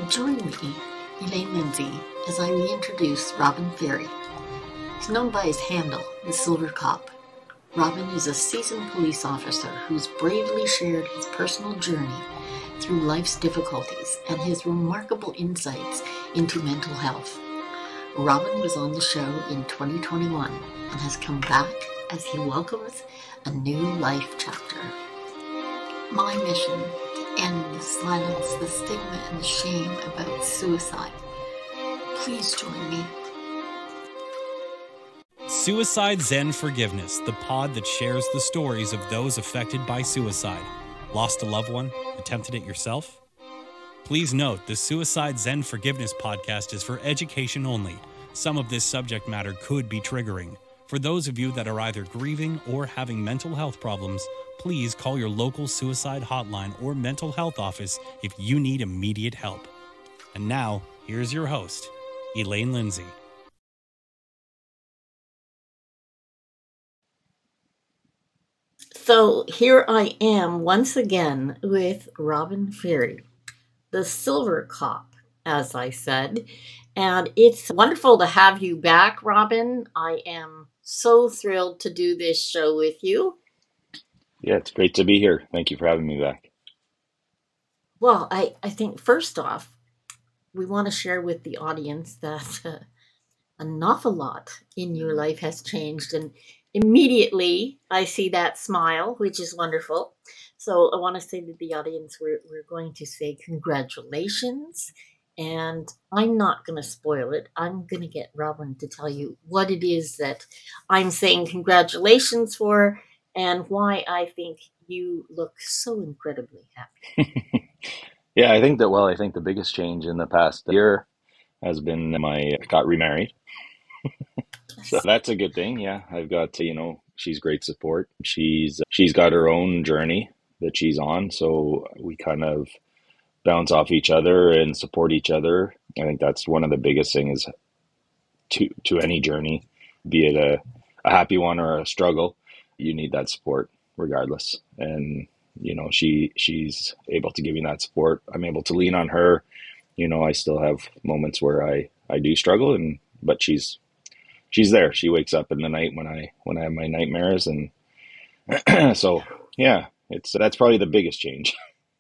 Join me, Elaine Lindsay, as I reintroduce Robin Ferry. He's known by his handle, the Silver Cop. Robin is a seasoned police officer who's bravely shared his personal journey through life's difficulties and his remarkable insights into mental health. Robin was on the show in 2021 and has come back as he welcomes a new life chapter. My mission: to end the silence, the stigma, and the shame about suicide. Please join me. Suicide Zen Forgiveness, the pod that shares the stories of those affected by suicide. Lost a loved one? Attempted it yourself? Please note, the Suicide Zen Forgiveness podcast is for education only. Some of this subject matter could be triggering. For those of you that are either grieving or having mental health problems, please call your local suicide hotline or mental health office if you need immediate help. And now, here's your host, Elaine Lindsay. So here I am once again with Robin Ferry, the Silver Cop, as I said. And it's wonderful to have you back, Robin. I am so thrilled to do this show with you. Yeah, it's great to be here. Thank you for having me back. Well, I think first off, we want to share with the audience that an awful lot in your life has changed. And immediately I see that smile, which is wonderful. So I want to say to the audience, we're going to say congratulations. And I'm not going to spoil it. I'm going to get Robin to tell you what it is that I'm saying congratulations for and why I think you look so incredibly happy. Yeah, I think the biggest change in the past year has been I got remarried. So that's a good thing. Yeah, I've got, she's great support. She's got her own journey that she's on. So we kind of bounce off each other and support each other. I think that's one of the biggest things to any journey, be it a happy one or a struggle. You need that support regardless. And she's able to give me that support. I'm able to lean on her. I still have moments where I do struggle, but she's there. She wakes up in the night when I have my nightmares, and so yeah, that's probably the biggest change.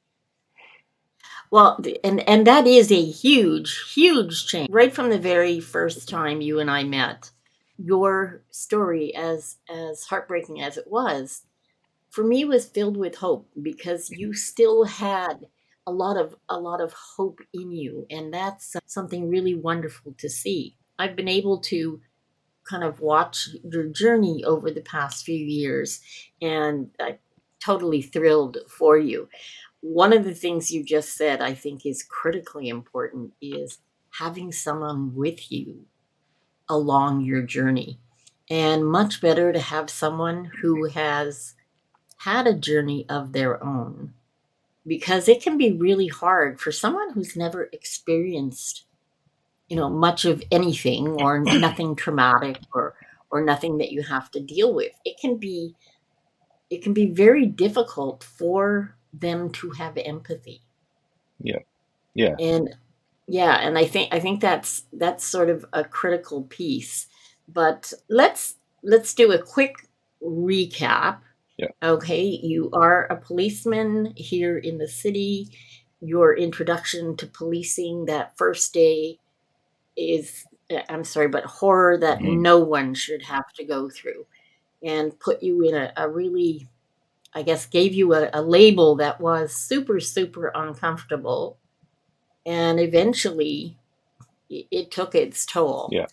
Well, and that is a huge, huge change. Right from the very first time you and I met, your story, as heartbreaking as it was, for me was filled with hope because you still had a lot of hope in you, and that's something really wonderful to see. I've been able to kind of watch your journey over the past few years, and I'm totally thrilled for you. One of the things you just said, I think, is critically important is having someone with you along your journey. And much better to have someone who has had a journey of their own, because it can be really hard for someone who's never experienced, much of anything or nothing traumatic or nothing that you have to deal with. It can be very difficult for them to have empathy. Yeah. Yeah. And I think that's sort of a critical piece. But let's do a quick recap. Yeah. Okay, you are a policeman here in the city. Your introduction to policing that first day is, I'm sorry, but horror that no one should have to go through, and put you in a really, I guess, gave you a label that was super, super uncomfortable. And eventually it took its toll. Yeah.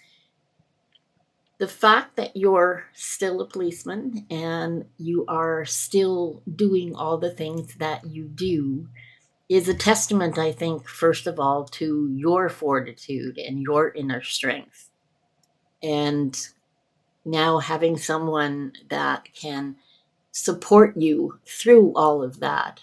The fact that you're still a policeman and you are still doing all the things that you do is a testament, I think, first of all, to your fortitude and your inner strength. And now having someone that can support you through all of that,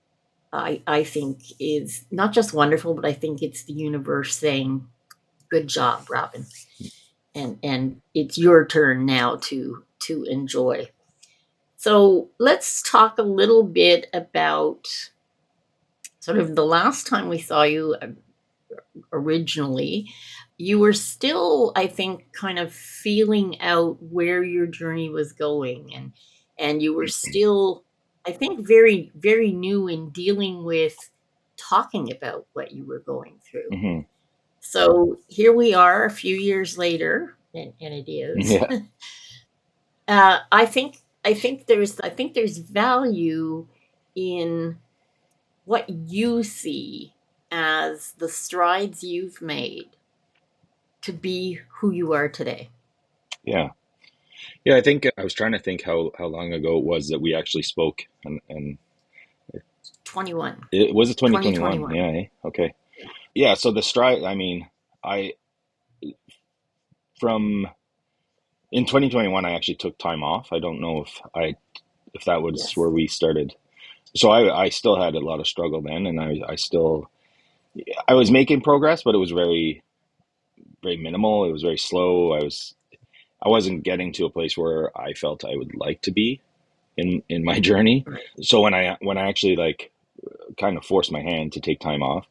I think is not just wonderful, but I think it's the universe saying, good job, Robin. And it's your turn now to enjoy. So let's talk a little bit about sort of the last time we saw you. originally, you were still, I think, kind of feeling out where your journey was going, and you were still, I think, very, very new in dealing with talking about what you were going through. Hmm. So here we are a few years later, and it is. Yeah. I think there's value in what you see as the strides you've made to be who you are today. Yeah. Yeah. I think I was trying to think how long ago it was that we actually spoke, and 21, it was it 2021. 2021. Yeah. Okay. Yeah. So the stride, I mean, I, from in 2021, I actually took time off. I don't know if that was Yes. where we started. So I still had a lot of struggle then, and I still, I was making progress, but it was very, very minimal. It was very slow. I wasn't getting to a place where I felt I would like to be in my journey. Right. So when I actually like kind of forced my hand to take time off,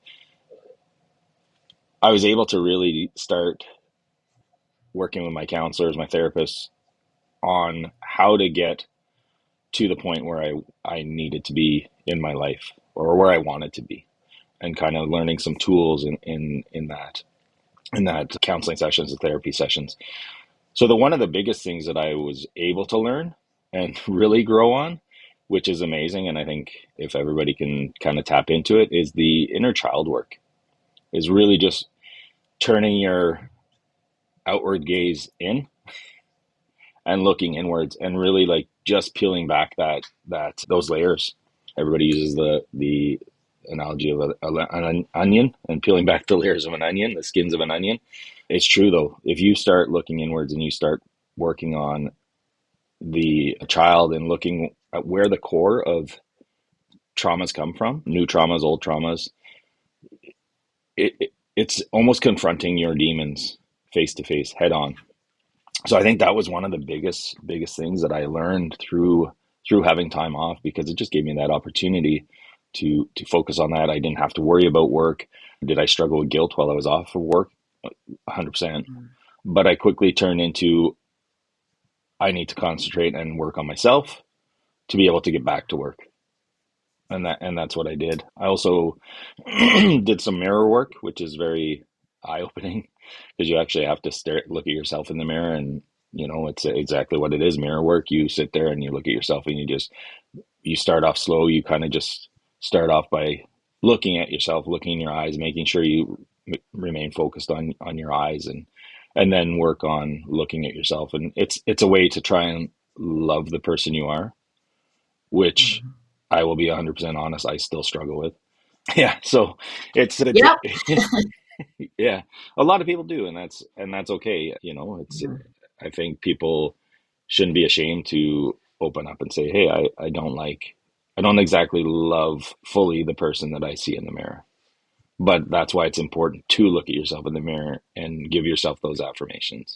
I was able to really start working with my counselors, my therapists, on how to get to the point where I needed to be in my life, or where I wanted to be, and kind of learning some tools in that counseling sessions and therapy sessions. So the one of the biggest things that I was able to learn and really grow on, which is amazing, and I think if everybody can kind of tap into it, is the inner child work. Is really just turning your outward gaze in and looking inwards, and really like just peeling back that those layers. Everybody uses the analogy of an onion, and peeling back the layers of an onion, the skins of an onion. It's true though. If you start looking inwards and you start working on the child and looking at where the core of traumas come from, new traumas, old traumas, it's almost confronting your demons face to face, head on. So I think that was one of the biggest things that I learned through having time off, because it just gave me that opportunity to focus on that. I didn't have to worry about work. Did I struggle with guilt while I was off of work? 100%. Mm. But I quickly turned into, I need to concentrate and work on myself to be able to get back to work. And that's what I did. I also did some mirror work, which is very eye-opening, because you actually have to look at yourself in the mirror, and it's exactly what it is, mirror work. You sit there and you look at yourself, and you start off slow. You kind of just start off by looking at yourself, looking in your eyes, making sure you remain focused on your eyes, and then work on looking at yourself. And it's a way to try and love the person you are, which Mhm. I will be 100% honest, I still struggle with. Yeah, so it's Yep. yeah, a lot of people do, and that's okay. It's, Mhm. I think people shouldn't be ashamed to open up and say, "Hey, I don't exactly love fully the person that I see in the mirror." But that's why it's important to look at yourself in the mirror and give yourself those affirmations.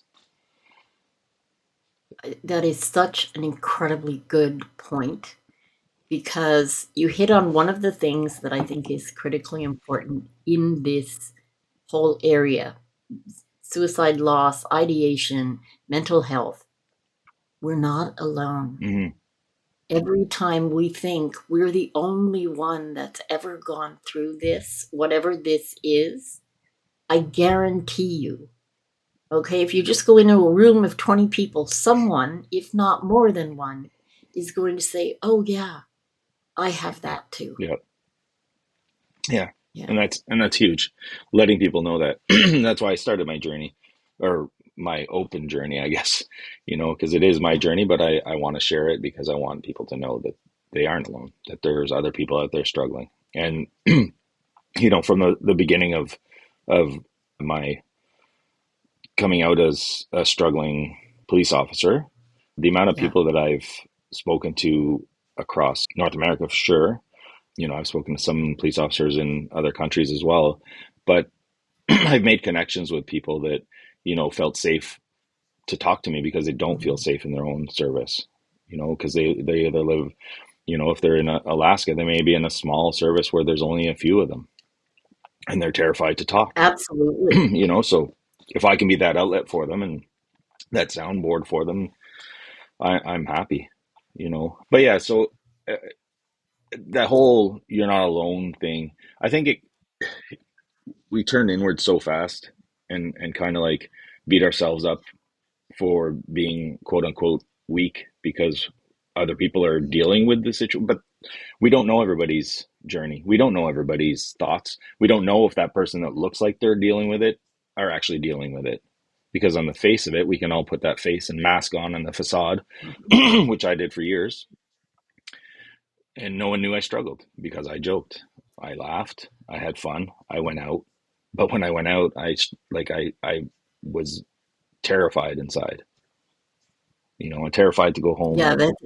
That is such an incredibly good point, because you hit on one of the things that I think is critically important in this whole area: suicide loss, ideation, mental health. We're not alone. Hmm. Every time we think we're the only one that's ever gone through this, whatever this is, I guarantee you, okay, if you just go into a room of 20 people, someone, if not more than one, is going to say, "Oh, yeah, I have that too." Yeah, yeah, Yeah. and that's huge. Letting people know that. That's why I started my journey, or my open journey, I guess. Because it is my Yeah. journey, but I want to share it because I want people to know that they aren't alone. That there's other people out there struggling, and from the beginning of my coming out as a struggling police officer, the amount of Yeah. people that I've spoken to across North America, for sure. I've spoken to some police officers in other countries as well, but I've made connections with people that, felt safe to talk to me because they don't feel Mhm. safe in their own service, because they either live, if they're in Alaska, they may be in a small service where there's only a few of them. and they're terrified to talk. Absolutely. So if I can be that outlet for them and that soundboard for them, I'm happy. But yeah, so uh, that whole "you're not alone" thing, I think we turn inward so fast and kind of like beat ourselves up for being quote unquote weak because other people are dealing with the situation. But we don't know everybody's journey. We don't know everybody's thoughts. We don't know if that person that looks like they're dealing with it are actually dealing with it. Because on the face of it, we can all put that face and mask on the facade, which I did for years. And no one knew I struggled because I joked. I laughed. I had fun. I went out. But when I went out, I was terrified inside, and terrified to go home. Yeah, that's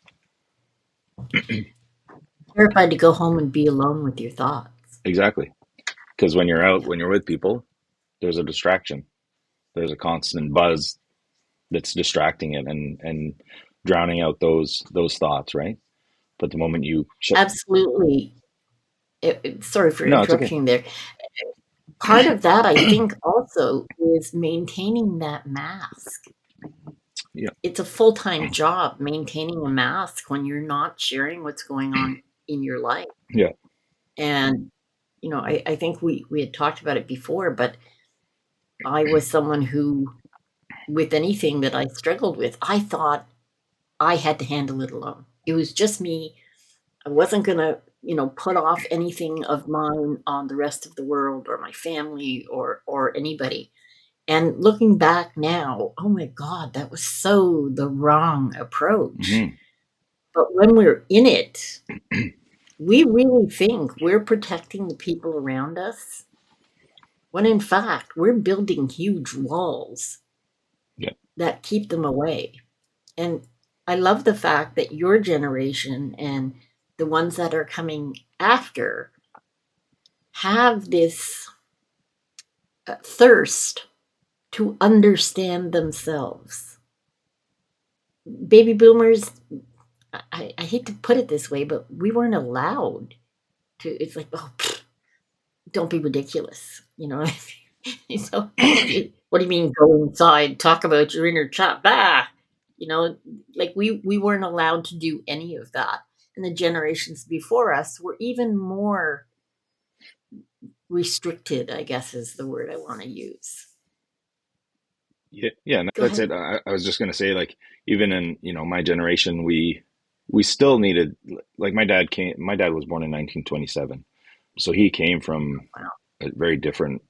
terrified to go home and be alone with your thoughts. Exactly. Because when you're out, Yeah, when you're with people, there's a distraction. There's a constant buzz that's distracting it and drowning out those thoughts, right? But the moment you shut, absolutely. Sorry for no, it's okay. interrupting you there. Part of that, I think, also is maintaining that mask. Yeah, It's a full-time job maintaining a mask when you're not sharing what's going on in your life. yeah, And, I think we had talked about it before, but I was someone who, with anything that I struggled with, I thought I had to handle it alone. It was just me. I wasn't gonna, put off anything of mine on the rest of the world or my family or anybody. And looking back now, oh my God, that was so the wrong approach. hmm But when we're in it, we really think we're protecting the people around us, when in fact, we're building huge walls yeah, that keep them away. And I love the fact that your generation and the ones that are coming after have this thirst to understand themselves. Baby boomers, I hate to put it this way, but we weren't allowed to. It's like, oh, pfft, don't be ridiculous. So, what do you mean go inside, talk about your inner child? Bah! Like we weren't allowed to do any of that. And the generations before us were even more restricted, I guess is the word I want to use. yeah, yeah. Go That's ahead. it. I was just gonna say, like, even in my generation, we still needed, like, my dad came. My dad was born in 1927, so he came from Wow. a very different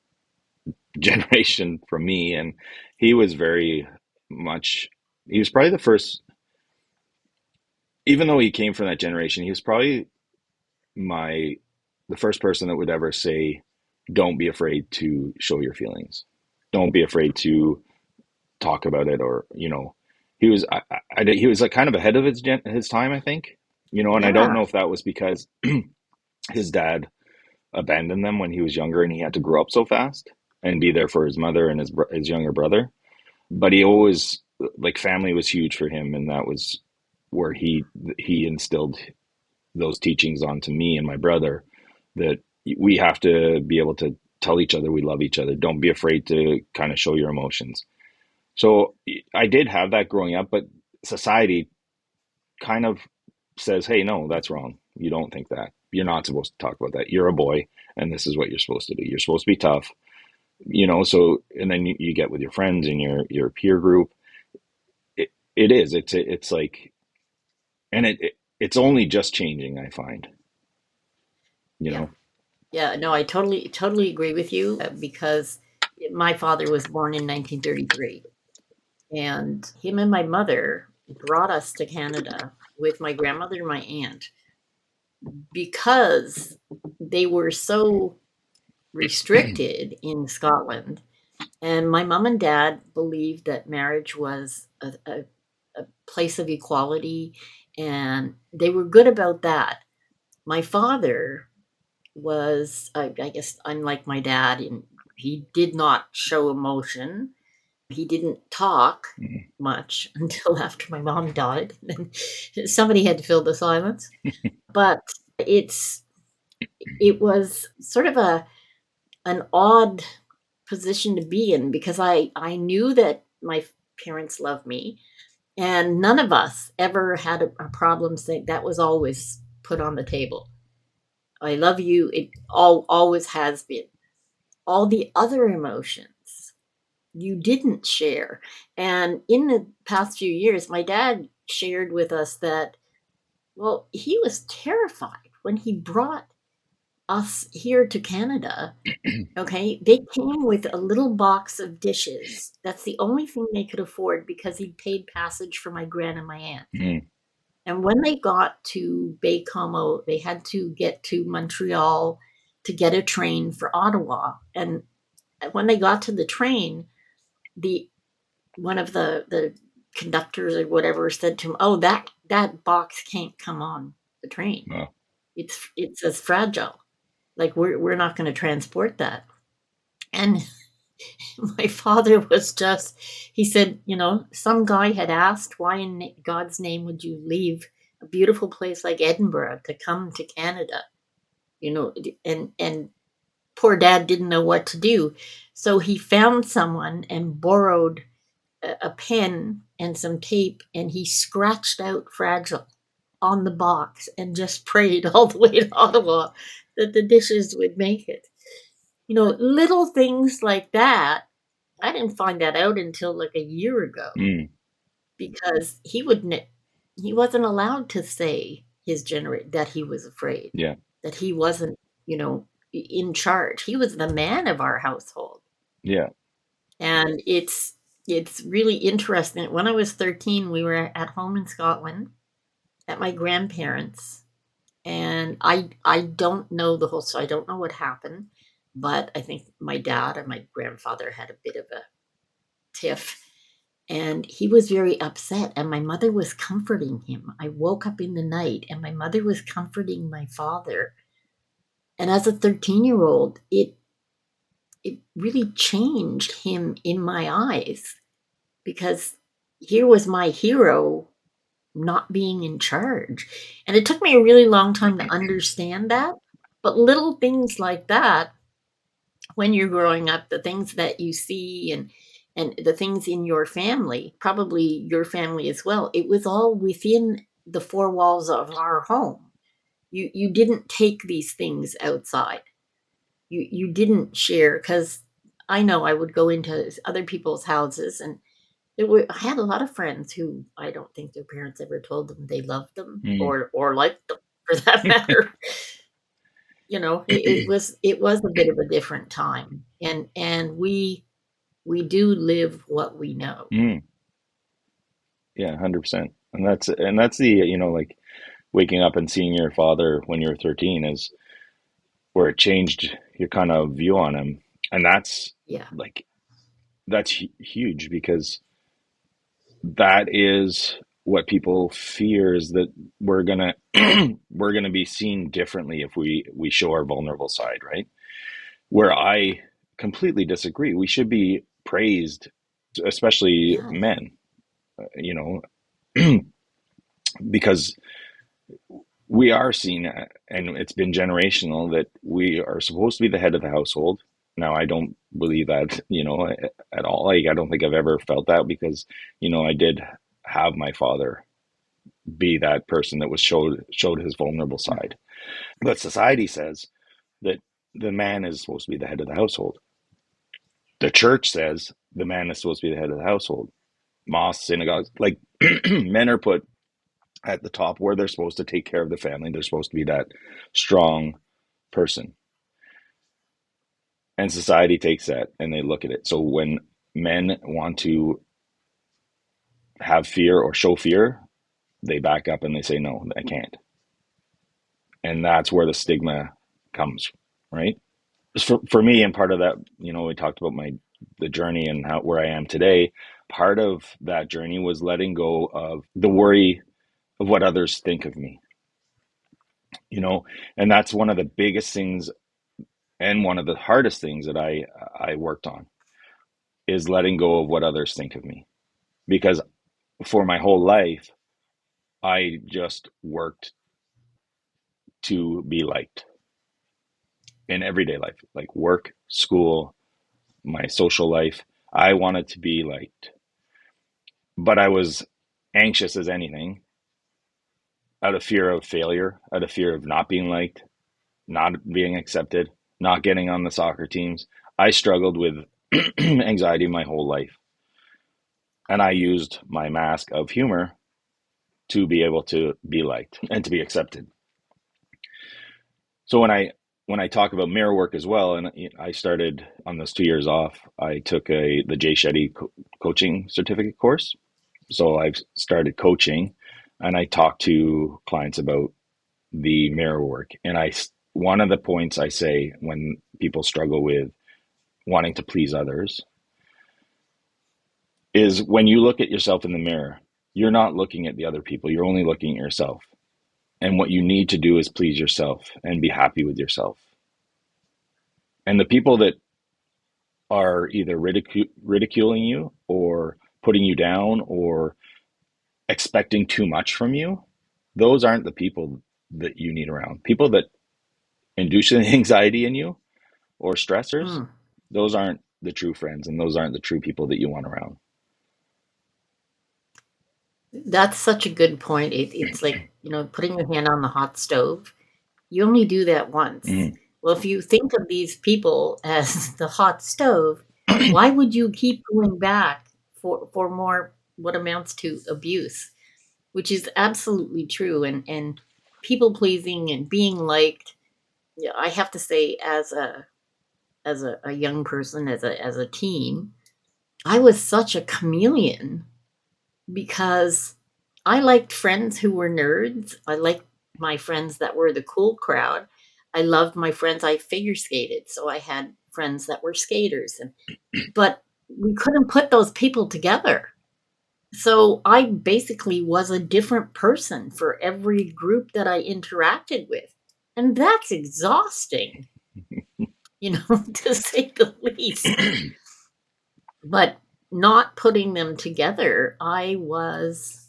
generation from me, and he was very much. He was probably the first, even though he came from that generation. He was probably my the first person that would ever say, "Don't be afraid to show your feelings. Don't be afraid to talk about it." Or he was he was like kind of ahead of his time, I think. And I don't Yeah. know if that was because his dad abandoned them when he was younger and he had to grow up so fast and be there for his mother and his younger brother. But he always, like, family was huge for him, and that was where he instilled those teachings onto me and my brother, that we have to be able to tell each other we love each other. Don't be afraid to kind of show your emotions. So I did have that growing up, but society kind of says, hey, no, that's wrong. You don't think that. You're not supposed to talk about that. You're a boy, and this is what you're supposed to do. You're supposed to be tough, so, and then you get with your friends and your peer group. It is. It's like, and it's only just changing, I find, you Yeah. know. Yeah. No, I totally agree with you because my father was born in 1933 and him and my mother brought us to Canada with my grandmother and my aunt because they were so restricted in Scotland. And my mom and dad believed that marriage was a place of equality, and they were good about that. My father was, I guess, unlike my dad, and he did not show emotion. He didn't talk Mhm. much until after my mom died. Then somebody had to fill the silence. But it was sort of a an odd position to be in, because I knew that my parents loved me, and none of us ever had a problem saying that. Was always put on the table. I love you. It always has been. All the other emotions you didn't share. And in the past few years, my dad shared with us that, well, he was terrified when he brought us here to Canada. Okay, they came with a little box of dishes. That's the only thing they could afford, because he paid passage for my gran and my aunt. Mm. And when they got to Baie-Comeau, they had to get to Montreal to get a train for Ottawa. And when they got to the train, the one of the conductors or whatever said to him, "Oh, that box can't come on the train. Wow. It's as fragile. Like we're not going to transport that." And my father was just, he said, some guy had asked, why in God's name would you leave a beautiful place like Edinburgh to come to Canada? And poor dad didn't know what to do. So he found someone and borrowed a pen and some tape, and he scratched out fragile on the box and just prayed all the way to Ottawa that the dishes would make it. Little things like that. I didn't find that out until like a year ago, Mm. because he wasn't allowed to say that he was afraid, Yeah. that he wasn't, in charge. He was the man of our household. Yeah. And it's really interesting. When I was 13, we were at home in Scotland at my grandparents', and I don't know the whole story. I don't know what happened, but I think my dad and my grandfather had a bit of a tiff, and he was very upset, and my mother was comforting him. I woke up in the night and my mother was comforting my father. And as a 13-year-old, it really changed him in my eyes, because here was my hero not being in charge. And it took me a really long time to understand that. But little things like that, when you're growing up, the things that you see and the things in your family, probably your family as well, it was all within the four walls of our home. You didn't take these things outside. You didn't share, because I know I would go into other people's houses, and I had a lot of friends who I don't think their parents ever told them they loved them, Mm. or liked them, for that matter. It was a bit of a different time, and we do live what we know. Mm. Yeah, 100%. And that's the, like waking up and seeing your father when you were 13 is where it changed your kind of view on him. And that's Yeah, like that's huge, because that is what people fear, is that we're gonna we're gonna be seen differently if we show our vulnerable side, right? Where I completely disagree. We should be praised, especially yeah, men, you know, because we are seen, and it's been generational, that we are supposed to be the head of the household. Now, I don't believe that, at all. Like, I don't think I've ever felt that, because, I did have my father be that person that was showed his vulnerable side. But society says that the man is supposed to be the head of the household. The church says the man is supposed to be the head of the household. Mosques, synagogues, like men are put at the top, where they're supposed to take care of the family. They're supposed to be that strong person. And society takes that and they look at it. So when men want to have fear or show fear, they back up and they say, no, I can't. And that's where the stigma comes, right? For me, and part of that, we talked about the journey and where I am today. Part of that journey was letting go of the worry of what others think of me, and that's one of the biggest things, and one of the hardest things that I worked on, is letting go of what others think of me. Because for my whole life, I just worked to be liked. in everyday life, like work, school, my social life. I wanted to be liked, but I was anxious as anything, out of fear of failure, out of fear of not being liked, not being accepted, not getting on the soccer teams. I struggled with anxiety my whole life. And I used my mask of humor to be able to be liked and to be accepted. So when I talk about mirror work as well, and I started on those 2 years off, I took the Jay Shetty coaching certificate course. So I've started coaching, and I talk to clients about the mirror work. And one of the points I say when people struggle with wanting to please others is when you look at yourself in the mirror, you're not looking at the other people, you're only looking at yourself. And what you need to do is please yourself and be happy with yourself. And the people that are either ridiculing you or putting you down or expecting too much from you, those aren't the people that you need around. People that induce anxiety in you or stressors, Mm. those aren't the true friends, and those aren't the true people that you want around. That's such a good point. It's like, putting your hand on the hot stove. You only do that once. Mm. Well, if you think of these people as the hot stove, why would you keep going back for more what amounts to abuse? Which is absolutely true. And people pleasing and being liked. Yeah, I have to say, as a young person, as a teen, I was such a chameleon because I liked friends who were nerds. I liked my friends that were the cool crowd. I loved my friends. I figure skated, so I had friends that were skaters, but we couldn't put those people together. So I basically was a different person for every group that I interacted with. And that's exhausting, to say the least. But not putting them together, I was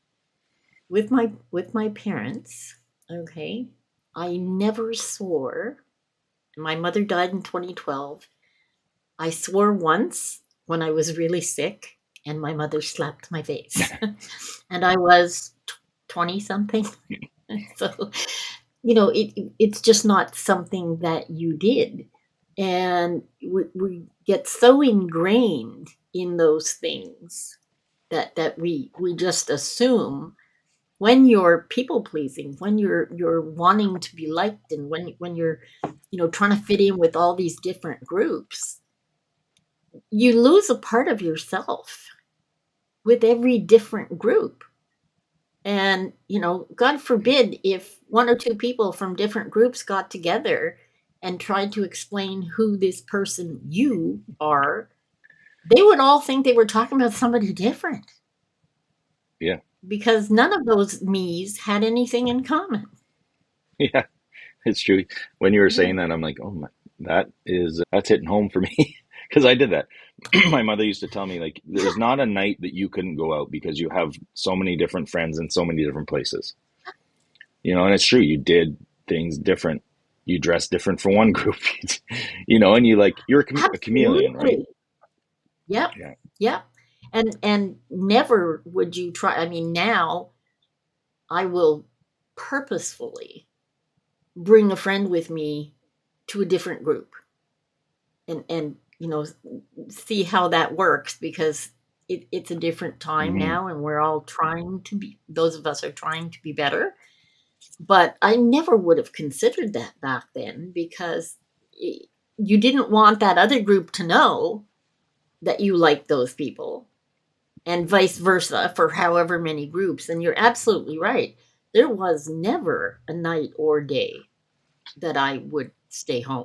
with my parents, okay? I never swore. My mother died in 2012. I swore once when I was really sick and my mother slapped my face. And I was 20 something. So, it's just not something that you did. And we get so ingrained in those things that we just assume when you're people pleasing, when you're wanting to be liked, and when you're trying to fit in with all these different groups, you lose a part of yourself with every different group. And God forbid if one or two people from different groups got together and tried to explain who this person you are, they would all think they were talking about somebody different. Yeah. Because none of those me's had anything in common. Yeah, it's true. When you were Yeah. saying that, I'm like, oh my, that's hitting home for me because I did that. My mother used to tell me, like, there's not a night that you couldn't go out because you have so many different friends in so many different places. And it's true. You did things different. You dressed different for one group, and you're a chameleon, right? Absolutely. Yep. Yeah. Yep. And never would you try. I mean, now I will purposefully bring a friend with me to a different group and see how that works, because it's a different time Hmm. now, and we're all trying to be, those of us are trying to be better. But I never would have considered that back then, because you didn't want that other group to know that you like those people, and vice versa for however many groups. And you're absolutely right. There was never a night or day that I would stay home.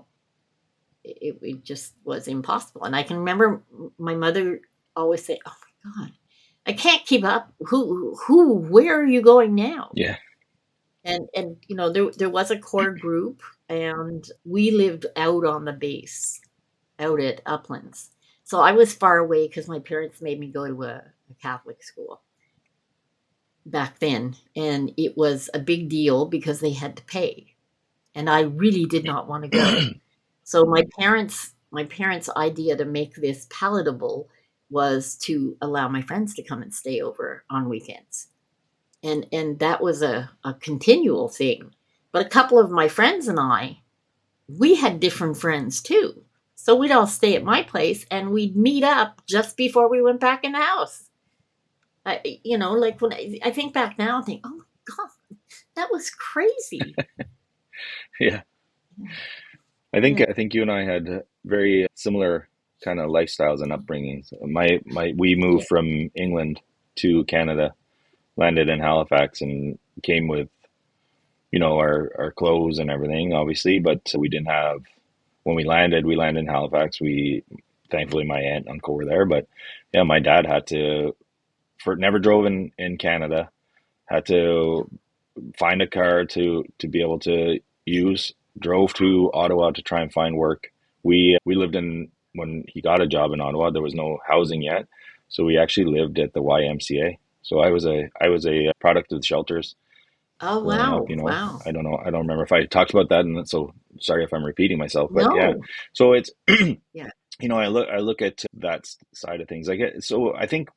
It just was impossible. And I can remember my mother always say, "Oh my God, I can't keep up. Where are you going now?" Yeah. And there was a core group, and we lived out on the base, out at Uplands. So I was far away because my parents made me go to a Catholic school back then, and it was a big deal because they had to pay. and I really did not want to go. So my parents' idea to make this palatable was to allow my friends to come and stay over on weekends. And that was a continual thing. But a couple of my friends and I, we had different friends too. So we'd all stay at my place and we'd meet up just before we went back in the house. Like when I think back now, I think, oh my God, that was crazy. Yeah. I think you and I had very similar kind of lifestyles and upbringings. We Yeah. moved from England to Canada, landed in Halifax, and came with our clothes and everything, obviously. But we didn't have when we landed in Halifax. We thankfully my aunt and uncle were there, but yeah, my dad had to never drove in Canada, had to find a car to be able to use. Drove to Ottawa to try and find work. We lived in when he got a job in Ottawa. There was no housing yet, so we actually lived at the YMCA. So I was a product of the shelters Oh, growing up. wow. Wow. I don't know. I don't remember if I talked about that, and so sorry if I'm repeating myself. But yeah, No. so it's Yeah. I look at that side of things. So I think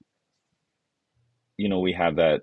we have that.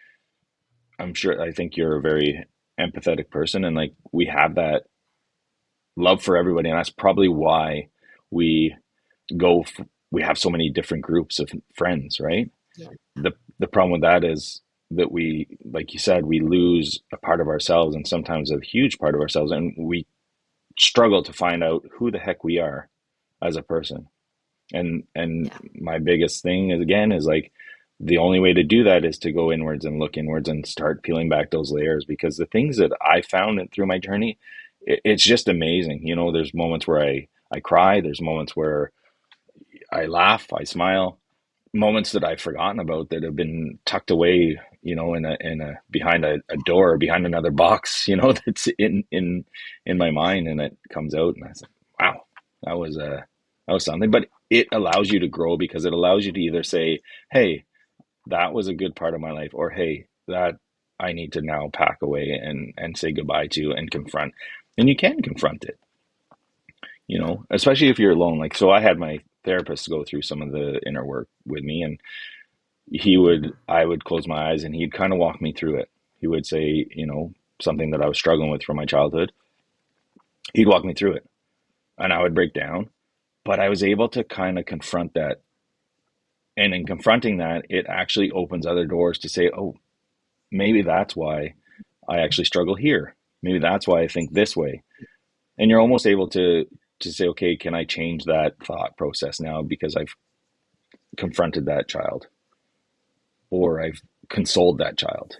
I think you're a very empathetic person, and like we have that love for everybody, and that's probably why we go. We have so many different groups of friends, right? Yeah. The problem with that is that we, like you said, we lose a part of ourselves, and sometimes a huge part of ourselves, and we struggle to find out who the heck we are as a person. And Yeah. my biggest thing is again is like the only way to do that is to go inwards and look inwards and start peeling back those layers, because the things that I found through my journey, it's just amazing. There's moments where I cry, there's moments where I laugh, I smile, moments that I've forgotten about that have been tucked away, in a behind a door, behind another box, that's in my mind, and it comes out, and I said, wow, that was that was something. But it allows you to grow, because it allows you to either say, hey, that was a good part of my life, or hey, that I need to now pack away and say goodbye to and confront. And you can confront it, Yeah. especially if you're alone. Like, so I had my therapist go through some of the inner work with me, and I would close my eyes and he'd kind of walk me through it. He would say, something that I was struggling with from my childhood. He'd walk me through it, and I would break down, but I was able to kind of confront that. And in confronting that, it actually opens other doors to say, oh, maybe that's why I actually struggle here. Maybe that's why I think this way. And you're almost able to say, okay, can I change that thought process now because I've confronted that child, or I've consoled that child?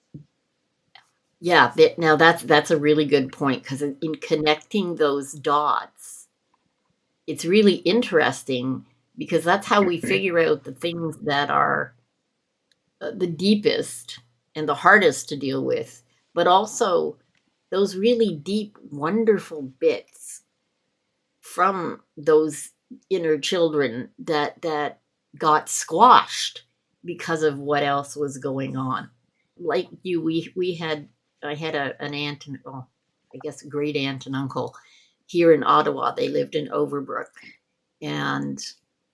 Yeah. Now that's a really good point, because in connecting those dots, it's really interesting, because that's how we figure out the things that are the deepest and the hardest to deal with, but also those really deep, wonderful bits from those inner children that got squashed because of what else was going on. Like you, we had I had an aunt and, well, I guess a great aunt and uncle here in Ottawa. They lived in Overbrook, and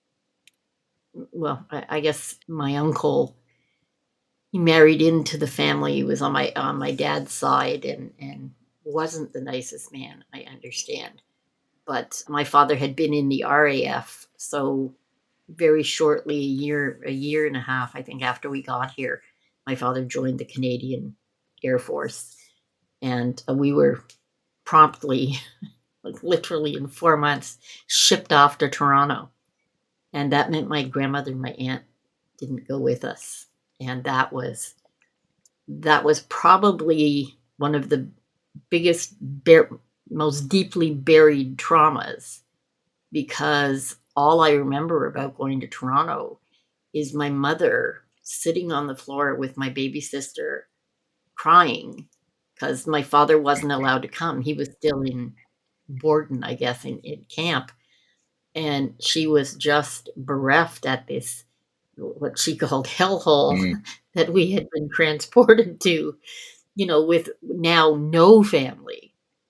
well, I guess my uncle, he married into the family. He was on my dad's side, and wasn't the nicest man, I understand. But my father had been in the RAF, so very shortly, a year and a half, I think, after we got here, my father joined the Canadian Air Force, and we were promptly, like literally in 4 months, shipped off to Toronto. And that meant my grandmother and my aunt didn't go with us. And that was probably one of the biggest, most deeply buried traumas, because all I remember about going to Toronto is my mother sitting on the floor with my baby sister crying because my father wasn't allowed to come. He was still in Borden, I guess, in camp. And she was just bereft at this, what she called hellhole, Mm, that we had been transported to, with now no family.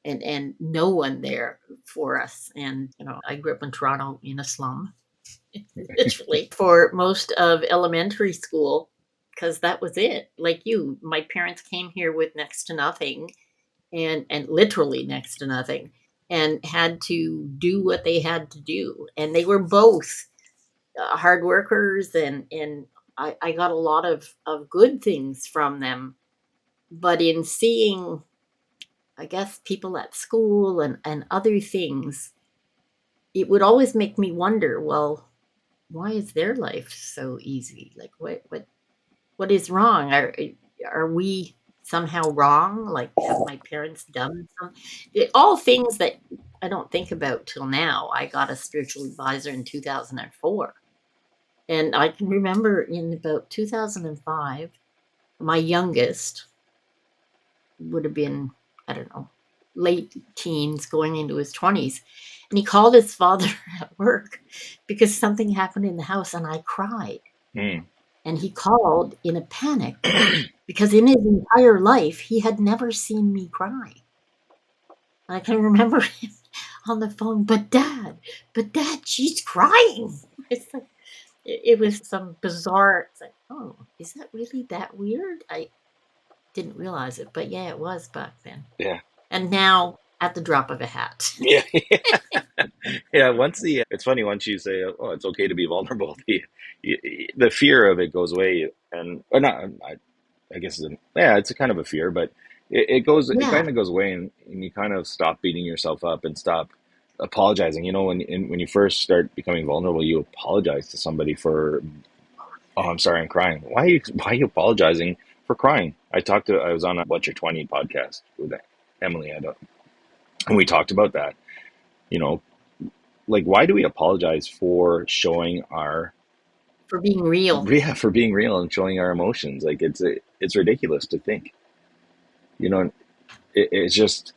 and no one there for us. And, I grew up in Toronto in a slum, literally, for most of elementary school, because that was it. Like you, my parents came here with next to nothing, and literally next to nothing, and had to do what they had to do. And they were both hard workers, and I got a lot of good things from them. But in seeing, I guess, people at school and other things, it would always make me wonder, well, why is their life so easy? Like, what is wrong? Are we somehow wrong? Like, have my parents done all things that I don't think about till now. I got a spiritual advisor in 2004. And I can remember in about 2005, my youngest would have been, I don't know, late teens going into his 20s. And he called his father at work because something happened in the house, and I cried. Mm. And he called in a panic because in his entire life, he had never seen me cry. And I can remember him on the phone, but dad, she's crying. It's like, it was some bizarre, it's like, oh, is that really that weird? I didn't realize it, but yeah, it was back then. Yeah. And now at the drop of a hat. Yeah. Yeah. It's funny, once you say, oh, it's okay to be vulnerable, the fear of it goes away. Or not, I guess, it's a kind of a fear, but it kind of goes away, and you kind of stop beating yourself up and stop apologizing. When you first start becoming vulnerable, you apologize to somebody for, oh, I'm sorry, I'm crying. Why are you apologizing for crying? I was on a What's Your 20 podcast with Emily, and we talked about that. Like, why do we apologize for showing for being real? Yeah, for being real and showing our emotions. Like, it's ridiculous to think. It's just,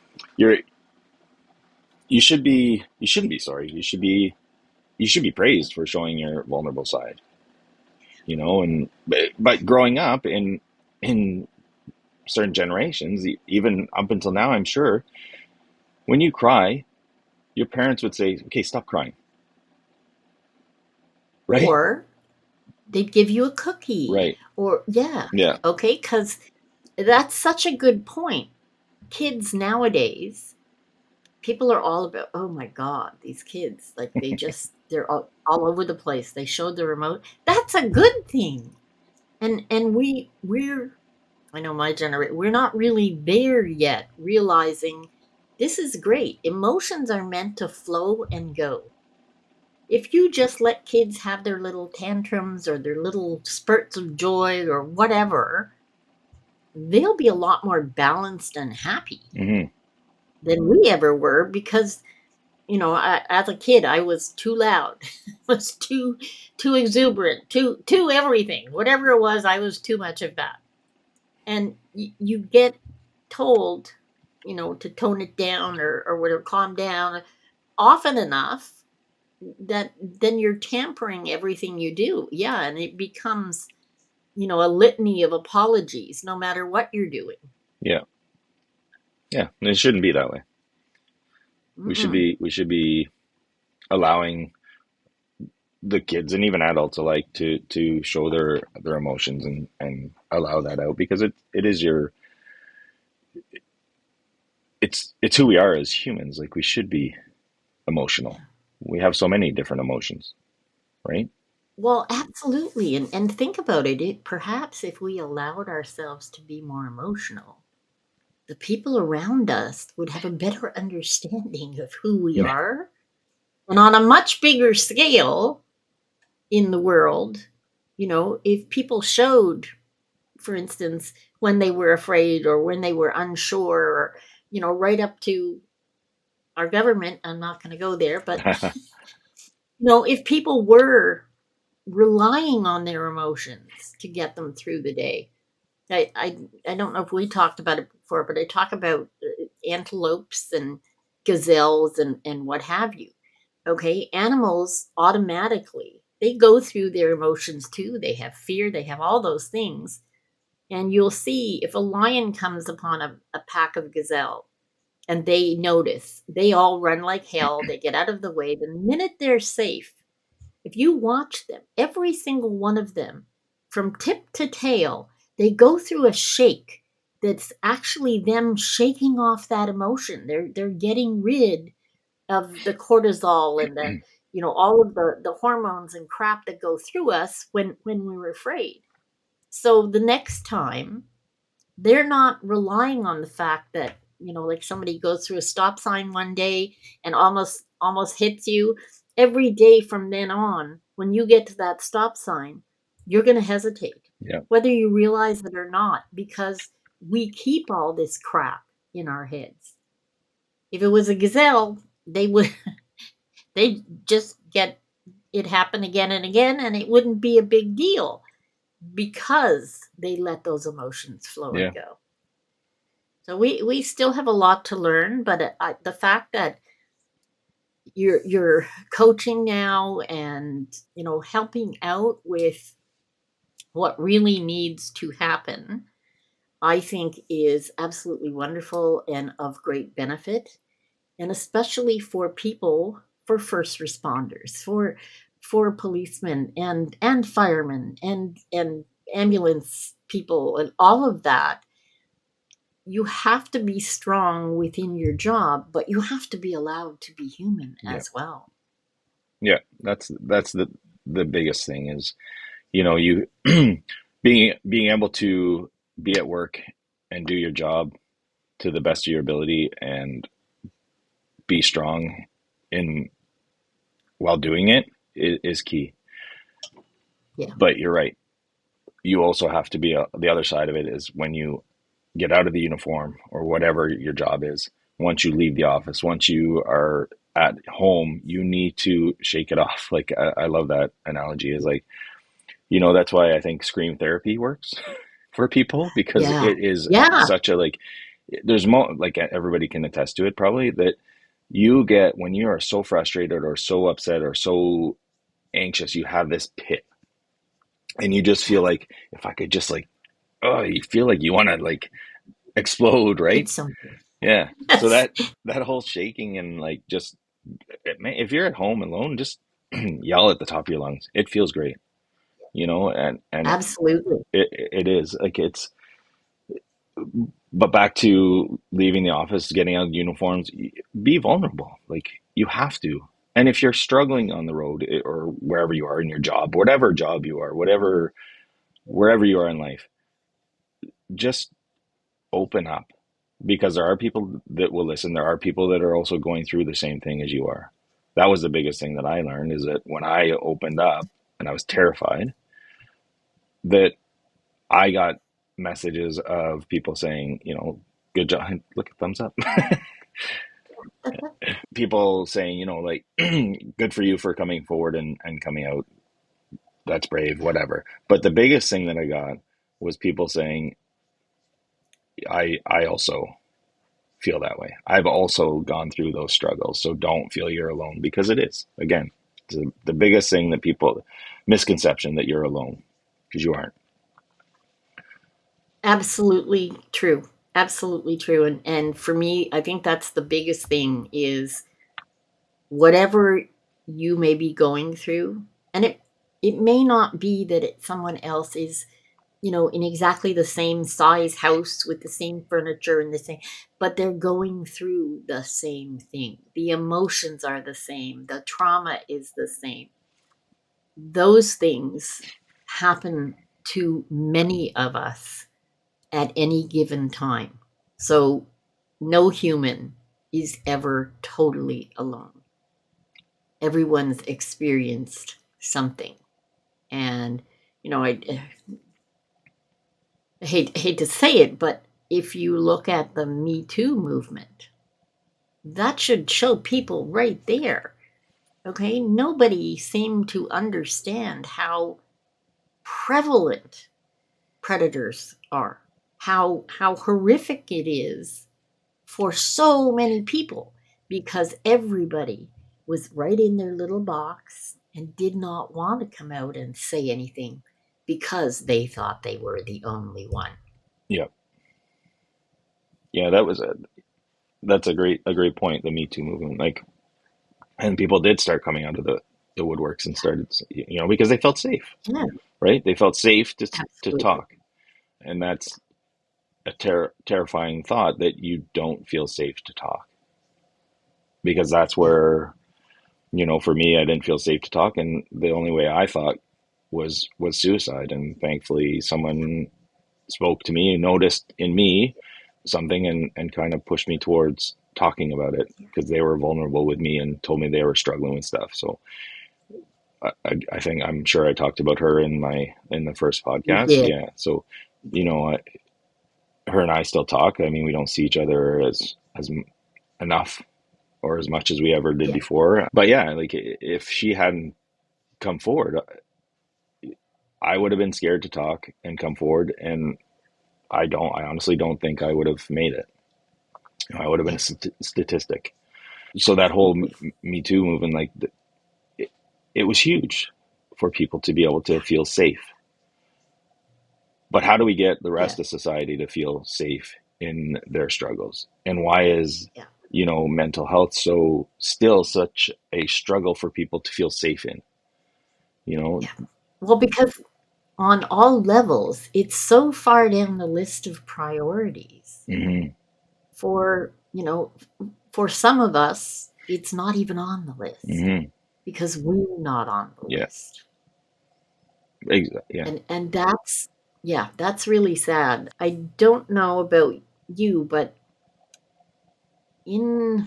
you shouldn't be sorry. You should be praised for showing your vulnerable side. But growing up in certain generations, even up until now, I'm sure, when you cry, your parents would say, okay, stop crying. Right? Or they'd give you a cookie. Right. Or, yeah. Okay, because that's such a good point. Kids nowadays, people are all about, oh my God, these kids, like they're all over the place. They showed the remote. That's a good thing. And we're, I know my generation, we're not really there yet, realizing this is great. Emotions are meant to flow and go. If you just let kids have their little tantrums or their little spurts of joy or whatever, they'll be a lot more balanced and happy than we ever were, because, as a kid, I was too loud, was too exuberant, too everything. Whatever it was, I was too much of that. And you get told, to tone it down or whatever, calm down often enough, that then you're tampering everything you do. Yeah. And it becomes, a litany of apologies, no matter what you're doing. Yeah. Yeah. And it shouldn't be that way. We should be allowing the kids and even adults alike to show their emotions and allow that out, because it is it's who we are as humans. Like, we should be emotional. We have so many different emotions, right? Well, absolutely. And think about it. Perhaps if we allowed ourselves to be more emotional, the people around us would have a better understanding of who we are. And on a much bigger scale in the world, if people showed, for instance, when they were afraid or when they were unsure, or, right up to our government, I'm not going to go there, but, if people were relying on their emotions to get them through the day. I don't know if we talked about it before, but I talk about antelopes and gazelles and what have you. Okay, animals automatically, they go through their emotions too. They have fear, they have all those things. And you'll see if a lion comes upon a pack of gazelle and they notice. They all run like hell. They get out of the way. The minute they're safe, if you watch them, every single one of them, from tip to tail, they go through a shake that's actually them shaking off that emotion. They're getting rid of the cortisol and the all of the hormones and crap that go through us when we're afraid. So the next time, they're not relying on the fact that like somebody goes through a stop sign one day and almost hits you. Every day from then on, when you get to that stop sign, you're going to hesitate, Yeah. whether you realize it or not, because we keep all this crap in our heads. If it was a gazelle, they just get it happen again and again, and it wouldn't be a big deal because they let those emotions flow Yeah. and go. So we still have a lot to learn, but the fact that you're coaching now and helping out with what really needs to happen, I think is absolutely wonderful and of great benefit, and especially for people, for first responders, for policemen and firemen and ambulance people and all of that. You have to be strong within your job, but you have to be allowed to be human Yeah. as well. Yeah. That's the biggest thing is, you being able to be at work and do your job to the best of your ability and be strong in while doing it is key. Yeah. But you're right. You also have to be the other side of it is when you get out of the uniform or whatever your job is, once you leave the office, once you are at home, you need to shake it off. Like I love that analogy is like, that's why I think scream therapy works for people because Yeah. it is Yeah. such a like, there's more like everybody can attest to it probably that you get when you are so frustrated or so upset or so anxious, you have this pit and you just feel like if I could just like, oh, you feel like you want to like explode, right? It's something. Yeah. So Yes. that whole shaking and like just if you're at home alone, just yell at the top of your lungs. It feels great, and Absolutely. it is like it's. But back to leaving the office, getting out of uniforms, be vulnerable. Like you have to. And if you're struggling on the road or wherever you are in your job, whatever job you are, wherever you are in life, just open up because there are people that will listen. There are people that are also going through the same thing as you are. That was the biggest thing that I learned is that when I opened up and I was terrified, that I got messages of people saying, good job, look at thumbs up. People saying, like, good for you for coming forward and coming out. That's brave, whatever. But the biggest thing that I got was people saying, I also feel that way. I've also gone through those struggles. So don't feel you're alone because it is. Again, the biggest thing that people misconception that you're alone because you aren't. Absolutely true. Absolutely true. And for me, I think that's the biggest thing is whatever you may be going through, and it may not be that someone else is in exactly the same size house with the same furniture and the same, but they're going through the same thing. The emotions are the same. The trauma is the same. Those things happen to many of us at any given time. So no human is ever totally alone. Everyone's experienced something. And, I hate to say it, but if you look at the Me Too movement, that should show people right there. Okay, nobody seemed to understand how prevalent predators are, how horrific it is for so many people because everybody was right in their little box and did not want to come out and say anything because they thought they were the only one. Yeah. Yeah, that was that's a great point. The Me Too movement, like, and people did start coming out of the woodworks and started, because they felt safe, Yeah, right? They felt safe to absolutely. talk, and that's a terrifying thought, that you don't feel safe to talk, because that's Yeah, where, for me, I didn't feel safe to talk, and the only way I thought was suicide. And thankfully, someone spoke to me and noticed in me something, and kind of pushed me towards talking about it, yeah. because they were vulnerable with me and told me they were struggling with stuff. So I think, I'm sure I talked about her in the first You podcast. did. Yeah. So, You you did. know, her and I still talk. I mean, we don't see each other as enough or as much as we ever did Yeah, before. But yeah, like, if she hadn't come forward, I would have been scared to talk and come forward, and I honestly don't think I would have made it. I would have been yeah, a statistic. So that whole absolutely. Me Too movement, like, it, it was huge for people to be able to Yeah, feel safe. But how do we get the yeah, rest of society to feel safe in their struggles? And why is, yeah, mental health so still such a struggle for people to feel safe in? You know, yeah. Well, because on all levels, it's so far down the list of priorities. hmm For, for some of us, it's not even on the list hmm because we're not on the yeah, list. yeah, And that's, yeah, that's really sad. I don't know about you, but in,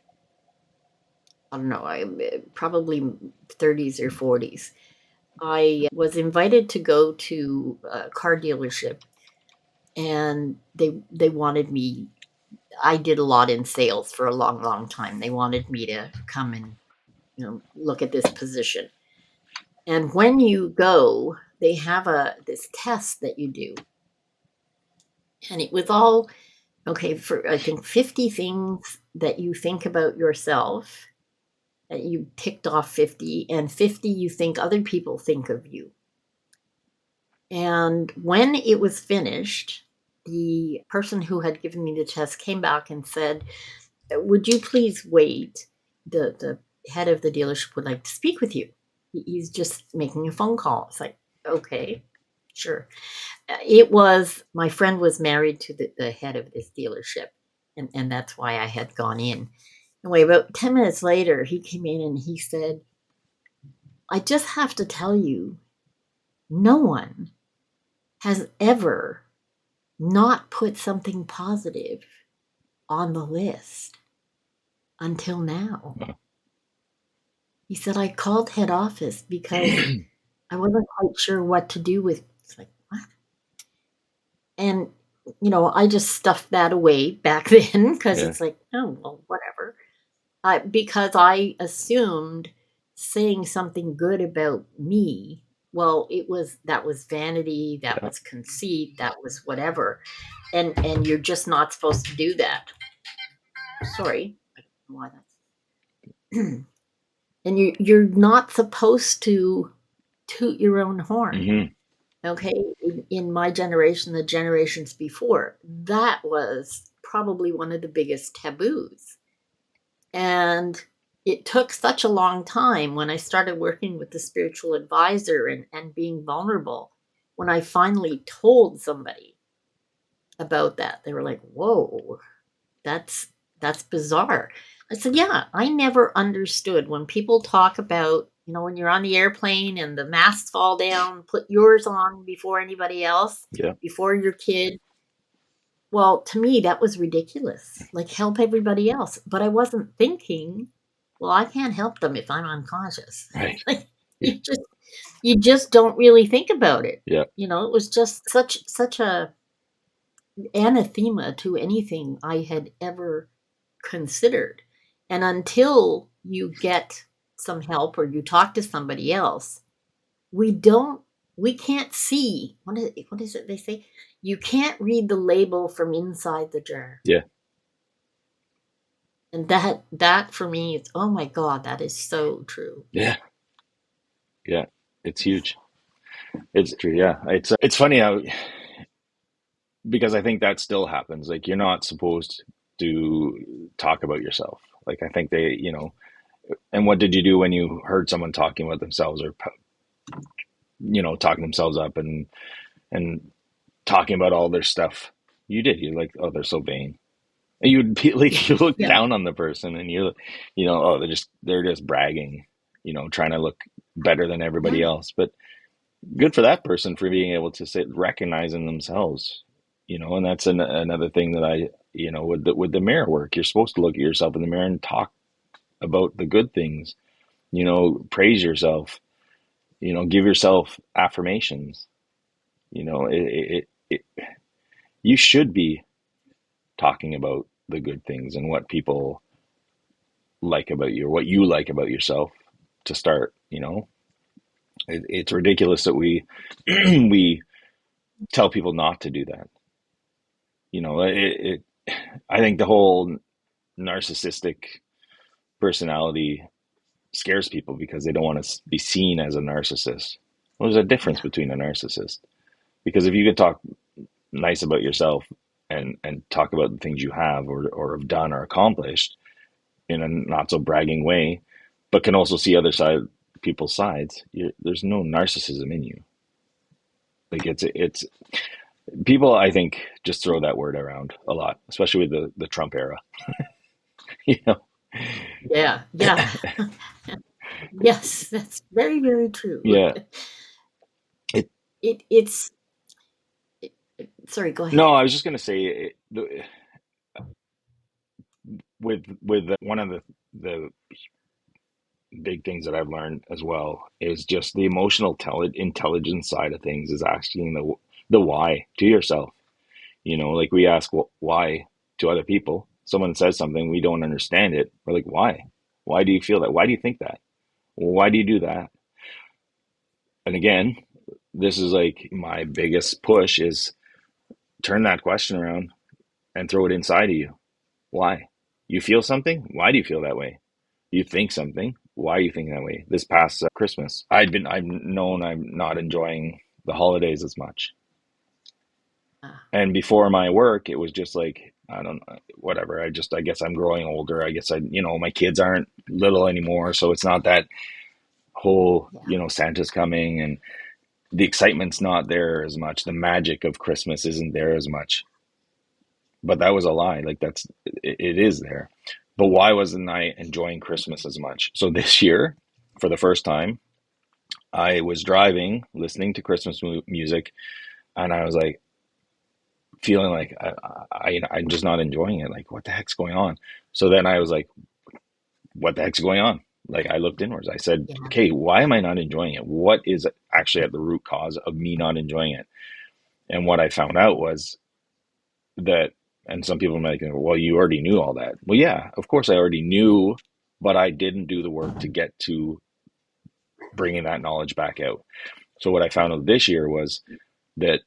I don't know, I probably 30s or 40s, I was invited to go to a car dealership, and they wanted me. I did a lot in sales for a long, long time. They wanted me to come and, look at this position. And when you go, they have a this test that you do, and it was all okay for, I think, 50 things that you think about yourself. That you ticked off 50, and 50 you think other people think of you. And when it was finished, the person who had given me the test came back and said, "Would you please wait? The head of the dealership would like to speak with you. He's just making a phone call." It's like, okay, sure. It was my friend was married to the head of this dealership, and that's why I had gone in. Anyway, about 10 minutes later, he came in and he said, "I just have to tell you, no one has ever not put something positive on the list until now." He said, "I called head office because I wasn't quite sure what to do with." It's like, what? And, I just stuffed that away back then because yeah, it's like, oh, well, whatever. Because I assumed saying something good about me, well, that was vanity, that yeah. was conceit, that was whatever. And you're just not supposed to do that. Sorry. I don't know why that's and you're not supposed to toot your own horn. hmm Okay, in my generation, the generations before, that was probably one of the biggest taboos. And it took such a long time when I started working with the spiritual advisor and being vulnerable. When I finally told somebody about that, they were like, "Whoa, that's that's bizarre." I said, "Yeah, I never understood when people talk about, when you're on the airplane and the masks fall down, put yours on before anybody else, yeah, before your kid." Well, to me, that was ridiculous. Like, help everybody else. But I wasn't thinking, well, I can't help them if I'm unconscious. right, Like, yeah, you just don't really think about it. yeah, It was just such a anathema to anything I had ever considered. And until you get some help or you talk to somebody else, we don't we can't see what is it they say? You can't read the label from inside the jar. yeah, And that for me is, oh my god, that is so true. yeah, yeah. It's huge. It's true. Yeah, it's funny how, because I think that still happens. Like, you're not supposed. to talk about yourself. Like, I think they, and what did you do when you heard someone talking about themselves, or, talking themselves up and talking about all their stuff? You're like, oh, they're so vain. And you'd be like, you look Yeah. down on the person, and oh, they're just bragging, trying to look better than everybody Yeah. else. But good for that person for being able to recognize in themselves, and that's another thing that with the mirror work, you're supposed to look at yourself in the mirror and talk about the good things, praise yourself, give yourself affirmations. You should be talking about the good things and what people like about you, or what you like about yourself to start. It's ridiculous that we we tell people not to do that. I think the whole narcissistic personality scares people because they don't want to be seen as a narcissist. Well, there's a difference Yeah. between a narcissist, because if you could talk nice about yourself and talk about the things you have or have done or accomplished in a not so bragging way, but can also see other people's sides, there's no narcissism in you. Like, it's people, I think, just throw that word around a lot, especially with the Trump era. you know Yeah. Yeah. Yes, that's very, very true. yeah. it It's sorry, go no, ahead. I was just going to say, with one of the big things that I've learned as well is just the emotional intelligence side of things, is asking the why to yourself. Like, we ask, well, why to other people. Someone says something, we don't understand it. We're like, why? Why do you feel that? Why do you think that? Well, why do you do that? And again, this is like my biggest push, is turn that question around and throw it inside of you. Why? You feel something? Why do you feel that way? You think something? Why are you thinking that way? This past Christmas, I've known I'm not enjoying the holidays as much. Ah, And before my work, it was just like, I don't know, whatever. I guess I'm growing older. I guess my kids aren't little anymore. So it's not that whole, yeah. Santa's coming, and the excitement's not there as much. The magic of Christmas isn't there as much. But that was a lie. Like, it is there. But why wasn't I enjoying Christmas as much? So this year, for the first time, I was driving, listening to Christmas music, and I was like, feeling like I'm just not enjoying it. Like, what the heck's going on? So then I was like, what the heck's going on? Like, I looked inwards. I said, Yeah. okay, why am I not enjoying it? What is actually at the root cause of me not enjoying it? And what I found out was that, and some people might go, well, you already knew all that. Well, yeah, of course I already knew, but I didn't do the work to get to bringing that knowledge back out. So what I found out this year was that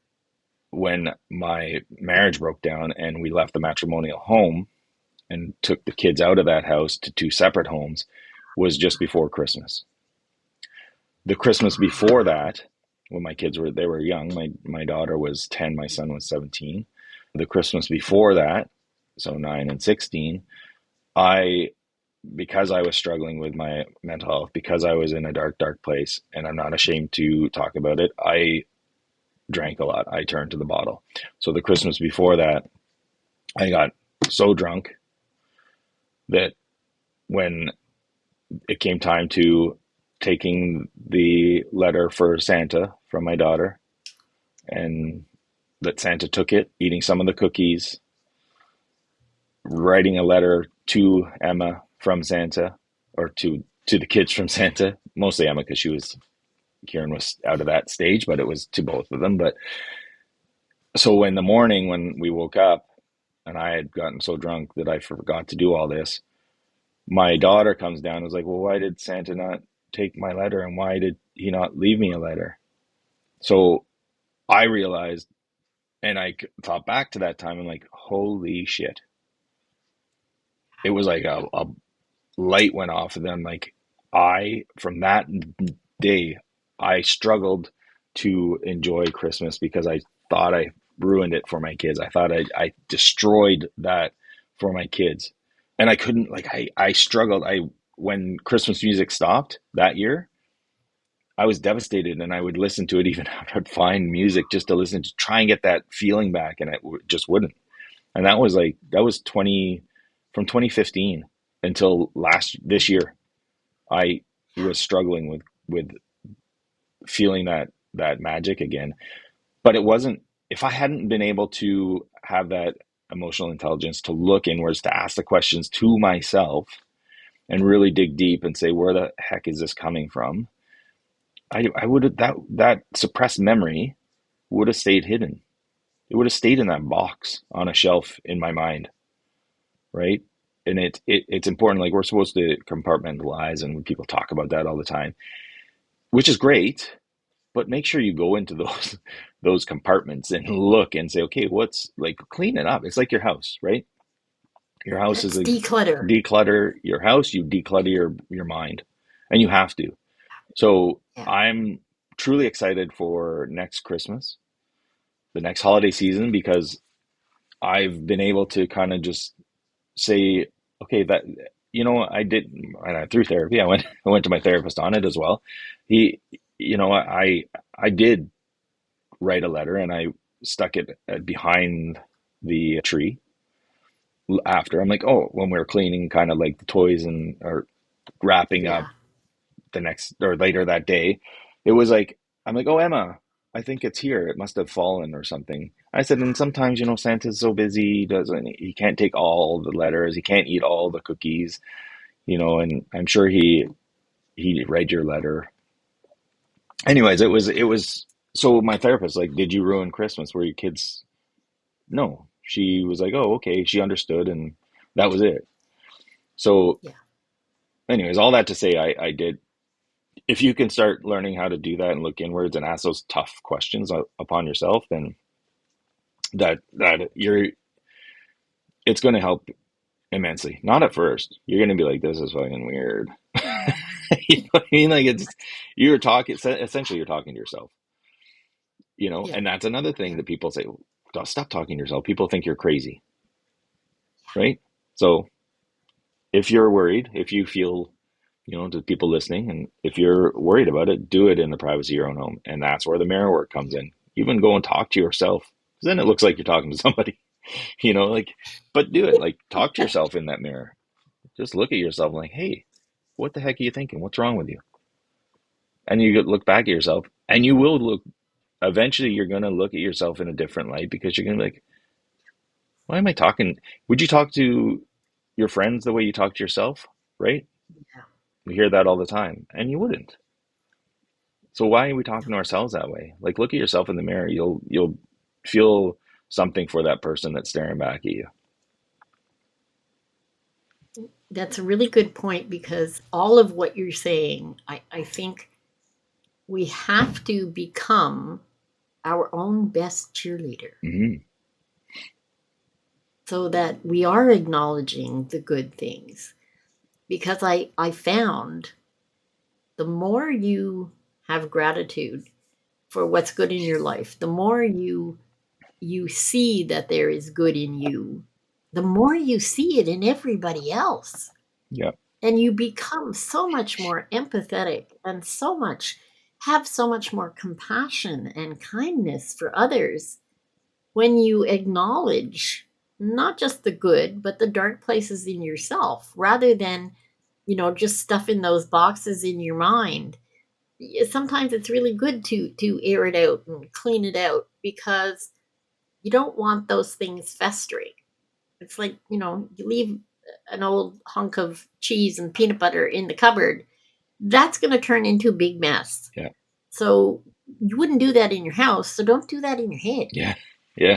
when my marriage broke down and we left the matrimonial home and took the kids out of that house to two separate homes, was just before Christmas. The Christmas before that, when my kids were young, my daughter was 10, my son was 17. The Christmas before that, so 9 and 16, I because I was struggling with my mental health, because I was in a dark place, and I'm not ashamed to talk about it, I drank a lot. I turned to the bottle. So the Christmas before that, I got so drunk that when it came time to taking the letter for Santa from my daughter, and that Santa took it, eating some of the cookies, writing a letter to Emma from Santa, or to the kids from Santa, mostly Emma, because Kieran was out of that stage, but it was to both of them. But so in the morning when we woke up, and I had gotten so drunk that I forgot to do all this, my daughter comes down and was like, well, why did Santa not take my letter, and why did he not leave me a letter? So I realized, and I thought back to that time, and like, holy shit. It was like a light went off, and then like, from that day, I struggled to enjoy Christmas because I thought I ruined it for my kids. I thought I destroyed that for my kids. And I couldn't, like, I struggled. When Christmas music stopped that year, I was devastated, and I would listen to it even after I'd find music just to listen to try and get that feeling back, and just wouldn't. And that was 20 from 2015 until this year. I was struggling with feeling that magic again. But it wasn't, if I hadn't been able to have that emotional intelligence to look inwards, to ask the questions to myself and really dig deep and say, where the heck is this coming from? I would have, that suppressed memory would have stayed hidden. It would have stayed in that box on a shelf in my mind, right? And it's important. Like, we're supposed to compartmentalize, and people talk about that all the time, which is great. But make sure you go into those compartments and look and say, okay, what's, like, clean it up. It's like your house, right? Your house is Let's declutter. declutter your house, you declutter your mind, and you have to. So Yeah. I'm truly excited for next Christmas, the next holiday season, because I've been able to kind of just say, okay, that, I did, and through therapy, I went to my therapist on it as well. He, I did write a letter, and I stuck it behind the tree after. I'm like, oh, when we were cleaning kind of like the toys and or wrapping up Yeah. the next or later that day, it was like, I'm like, oh, Emma, I think it's here. It must have fallen or something. I said, and sometimes, Santa's so busy, he can't take all the letters, he can't eat all the cookies, and I'm sure he read your letter. Anyways, it was so my therapist, like, did you ruin Christmas? Were your kids? No. She was like, oh, okay. She understood, and that was it. So, Yeah. anyways, all that to say, I did. If you can start learning how to do that and look inwards and ask those tough questions upon yourself, then it's going to help immensely. Not at first. You're going to be like, this is fucking weird. You know what I mean? Like, essentially you're talking to yourself, Yeah. and that's another thing that people say, stop talking to yourself. People think you're crazy, right? So if you're worried, if you feel, to people listening, and if you're worried about it, do it in the privacy of your own home. And that's where the mirror work comes in. Even go and talk to yourself, because then it looks like you're talking to somebody, like, but do it, like, talk to yourself in that mirror. Just look at yourself like, hey, what the heck are you thinking? What's wrong with you? And you look back at yourself, and you will look, eventually you're going to look at yourself in a different light, because you're going to be like, why am I talking? Would you talk to your friends the way you talk to yourself? Right? Yeah. We hear that all the time, and you wouldn't. So why are we talking to ourselves that way? Like, look at yourself in the mirror. You'll feel something for that person that's staring back at you. That's a really good point, because all of what you're saying, I think we have to become our own best cheerleader, Mm-hmm. so that we are acknowledging the good things. Because I found the more you have gratitude for what's good in your life, the more you see that there is good in you, the more you see it in everybody else. Yeah. And you become so much more empathetic, and have so much more compassion and kindness for others when you acknowledge not just the good, but the dark places in yourself, rather than, just stuffing those boxes in your mind. Sometimes it's really good to air it out and clean it out, because you don't want those things festering. It's like, you leave an old hunk of cheese and peanut butter in the cupboard, that's going to turn into a big mess. Yeah. So you wouldn't do that in your house, so don't do that in your head. Yeah. Yeah.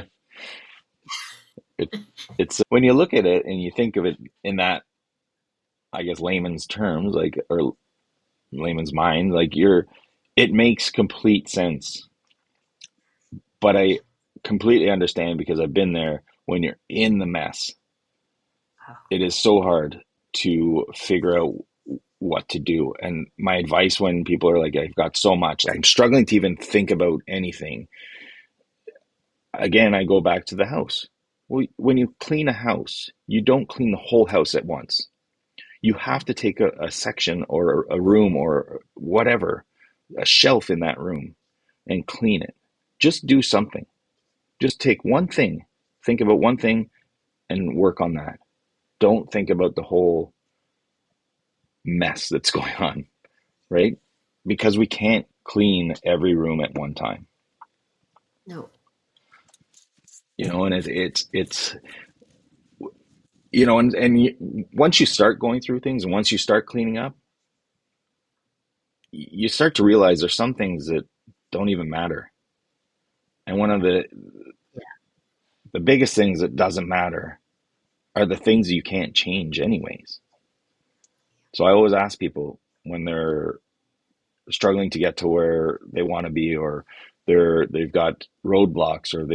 It's when you look at it and you think of it in that, I guess, layman's terms, like, or layman's mind, like, it makes complete sense. But I completely understand, because I've been there. When you're in the mess, it is so hard to figure out what to do. And my advice, when people are like, I've got so much, I'm struggling to even think about anything, again, I go back to the house. Well, when you clean a house, you don't clean the whole house at once. You have to take a section or a room or whatever, a shelf in that room, and clean it. Just do something. Just take one thing, think about one thing, and work on that. Don't think about the whole mess that's going on, right? Because we can't clean every room at one time, No. and it's once you start going through things and once you start cleaning up, you start to realize there's some things that don't even matter. And one of the biggest things that doesn't matter are the things you can't change anyways. So I always ask people when they're struggling to get to where they want to be, or they've got roadblocks, or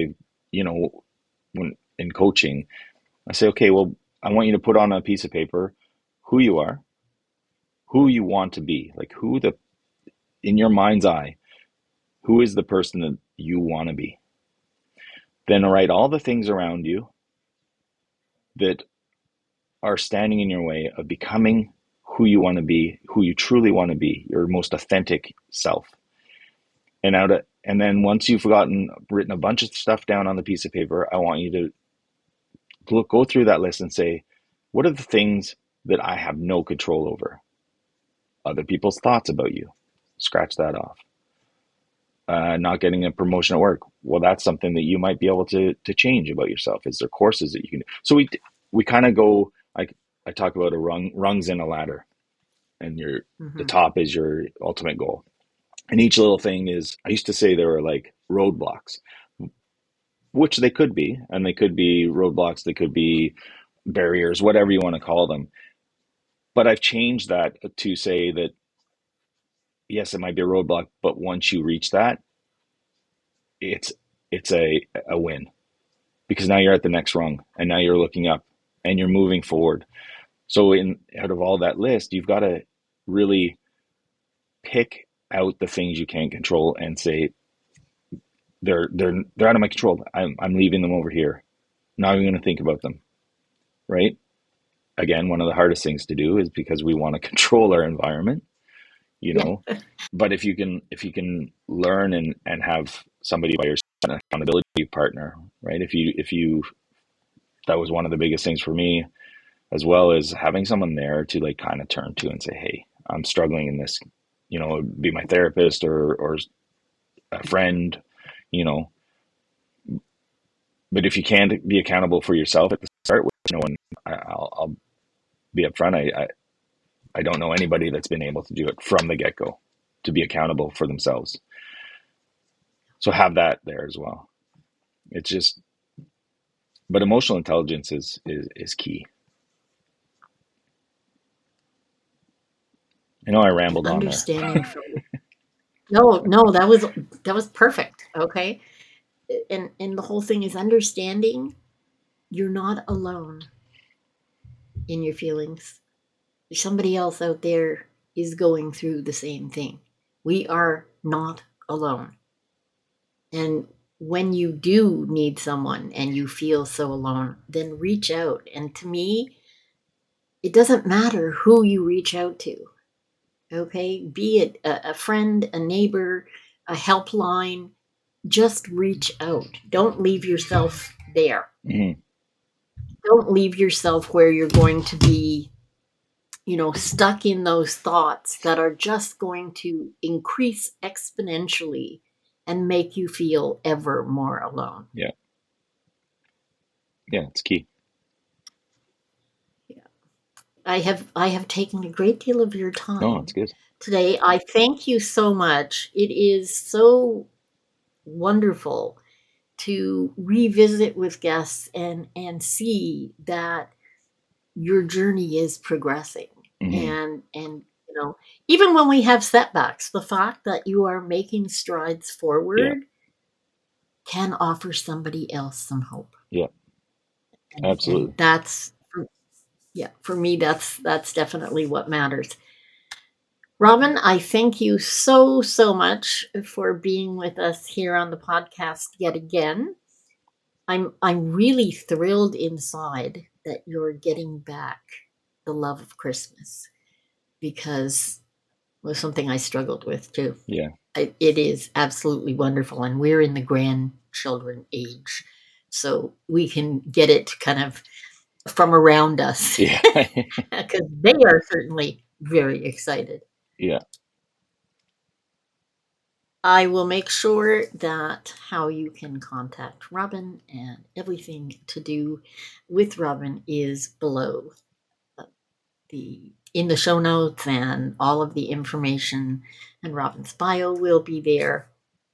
when in coaching, I say, okay, well, I want you to put on a piece of paper who you are, who you want to be, like in your mind's eye, who is the person that you want to be. Then write all the things around you that are standing in your way of becoming who you want to be, who you truly want to be, your most authentic self. And then once you've written a bunch of stuff down on the piece of paper, I want you to go through that list and say, what are the things that I have no control over? Other people's thoughts about you. Scratch that off. Not getting a promotion at work. Well, that's something that you might be able to change about yourself. Is there courses that you can do? So we kind of go, I talk about rungs in a ladder, and the top is your ultimate goal. And each little thing is, I used to say there were like roadblocks, which they could be, and they could be roadblocks, they could be barriers, whatever you want to call them. But I've changed that to say that, yes, it might be a roadblock, but once you reach that, it's a win, because now you're at the next rung, and now you're looking up and you're moving forward. So out of all that list, you've got to really pick out the things you can't control and say, they're out of my control. I'm leaving them over here. Not even going to think about them. Right? Again, one of the hardest things to do is because we want to control our environment, But if you can learn and have somebody by your side, an accountability partner, right? If you that was one of the biggest things for me, as well as having someone there to like kind of turn to and say, hey, I'm struggling in this, be my therapist or a friend, But if you can't be accountable for yourself at the start, which and I'll be upfront, I don't know anybody that's been able to do it from the get-go, to be accountable for themselves. So have that there as well. It's just, but emotional intelligence is key. I know I rambled on there. Understanding from no, that was perfect. Okay. And the whole thing is understanding you're not alone in your feelings. Somebody else out there is going through the same thing. We are not alone. And when you do need someone and you feel so alone, then reach out. And to me, it doesn't matter who you reach out to. Okay? Be it a friend, a neighbor, a helpline, just reach out. Don't leave yourself there. Mm-hmm. Don't leave yourself where you're going to be, stuck in those thoughts that are just going to increase exponentially and make you feel ever more alone. Yeah. Yeah, it's key. Yeah. I have taken a great deal of your time. No, it's good. Today. I thank you so much. It is so wonderful to revisit with guests and see that your journey is progressing. Mm-hmm. And even when we have setbacks, the fact that you are making strides forward can offer somebody else some hope. Yeah. Absolutely. And that's for me, that's definitely what matters. Robin, I thank you so much for being with us here on the podcast yet again. I'm really thrilled inside that you're getting back the love of Christmas, because it was something I struggled with too. Yeah. It is absolutely wonderful, and we're in the grandchildren age, so we can get it kind of from around us Yeah. because they are certainly very excited. Yeah. I will make sure that how you can contact Robin and everything to do with Robin is below the in the show notes, and all of the information and Robin's bio will be there.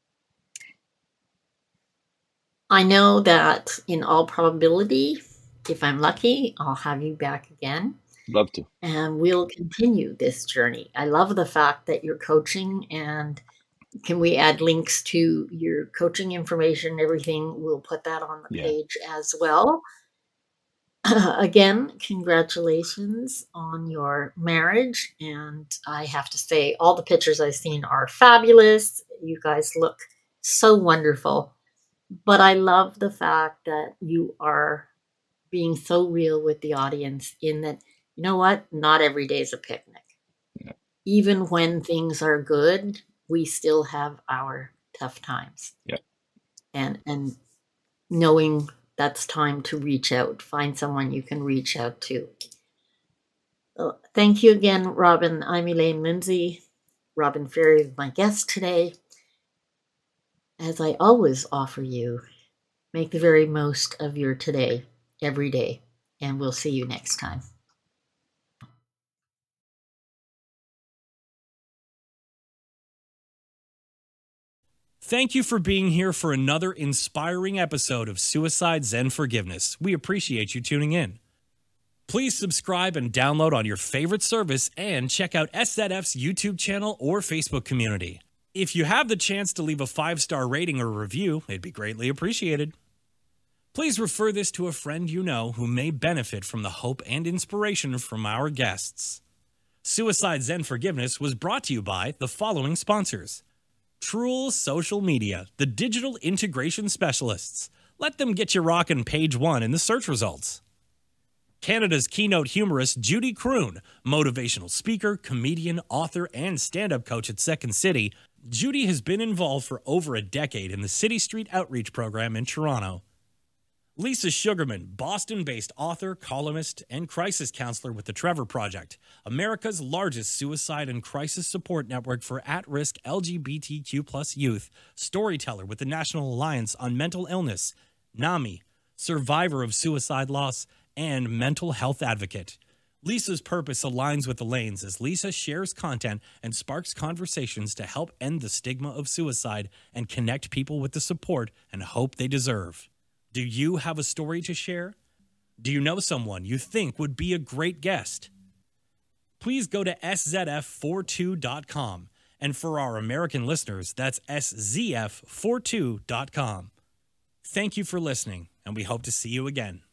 I know that in all probability, if I'm lucky, I'll have you back again Love to. and we'll continue this journey. I love the fact that you're coaching, and can we add links to your coaching information, everything? We'll put that on the Yeah. page as well. Again, congratulations on your marriage. And I have to say, all the pictures I've seen are fabulous. You guys look so wonderful. But I love the fact that you are being so real with the audience, in that, you know what? Not every day is a picnic. Yeah. Even when things are good, we still have our tough times. Yeah. And knowing that's time to reach out, find someone you can reach out to. Thank you again, Robin. I'm Elaine Lindsay. Robin Ferry is my guest today. As I always offer you, make the very most of your today, every day, and we'll see you next time. Thank you for being here for another inspiring episode of Suicide Zen Forgiveness. We appreciate you tuning in. Please subscribe and download on your favorite service, and check out SZF's YouTube channel or Facebook community. If you have the chance to leave a 5-star rating or review, it'd be greatly appreciated. Please refer this to a friend you know who may benefit from the hope and inspiration from our guests. Suicide Zen Forgiveness was brought to you by the following sponsors: Truel Social Media, the digital integration specialists. Let them get you rockin' page 1 in the search results. Canada's keynote humorist Judy Croon, motivational speaker, comedian, author, and stand-up coach at Second City, Judy has been involved for over a decade in the City Street Outreach Program in Toronto. Lisa Sugarman, Boston-based author, columnist, and crisis counselor with the Trevor Project, America's largest suicide and crisis support network for at-risk LGBTQ+ youth, storyteller with the National Alliance on Mental Illness, NAMI, survivor of suicide loss, and mental health advocate. Lisa's purpose aligns with Elaine's as Lisa shares content and sparks conversations to help end the stigma of suicide and connect people with the support and hope they deserve. Do you have a story to share? Do you know someone you think would be a great guest? Please go to szf42.com. And for our American listeners, that's szf42.com. Thank you for listening, and we hope to see you again.